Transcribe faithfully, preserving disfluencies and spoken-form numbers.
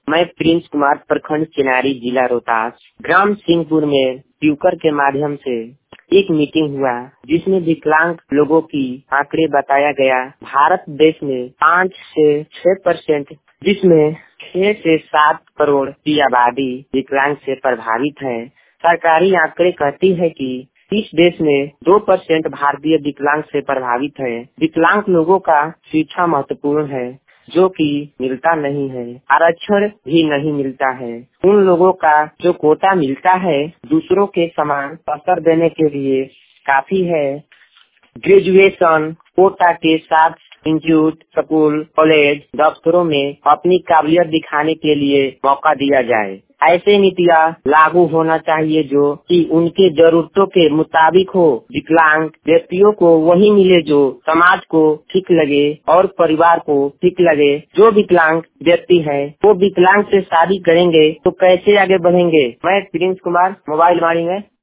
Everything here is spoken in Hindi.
मैं प्रिंस कुमार, प्रखंड चिनारी, जिला रोहतास, ग्राम सिंहपुर में ट्यूकर के माध्यम से एक मीटिंग हुआ जिसमें विकलांग लोगों की आंकड़े बताया गया। भारत देश में पाँच से छह परसेंट जिसमें छह से सात करोड़ की आबादी विकलांग से प्रभावित है। सरकारी आंकड़े कहती है कि इस देश में दो परसेंट भारतीय विकलांग से प्रभावित है। विकलांग लोगों का शिक्षा महत्वपूर्ण है जो कि मिलता नहीं है। आरक्षण भी नहीं मिलता है। उन लोगों का जो कोटा मिलता है दूसरों के समान अवसर देने के लिए काफी है। ग्रेजुएशन कोटा के साथ इंस्टीट्यूट, स्कूल, कॉलेज, दफ्तरों में अपनी काबिलियत दिखाने के लिए मौका दिया जाए। ऐसे नीतियाँ लागू होना चाहिए जो कि उनके जरूरतों के मुताबिक हो। विकलांग व्यक्तियों को वही मिले जो समाज को ठीक लगे और परिवार को ठीक लगे। जो विकलांग व्यक्ति है वो विकलांग से शादी करेंगे तो कैसे आगे बढ़ेंगे। मैं प्रिंस कुमार, मोबाइल मारी में